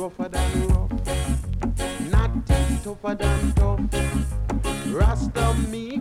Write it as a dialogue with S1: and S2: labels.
S1: rougher than rough, not tougher than tough. Rasta me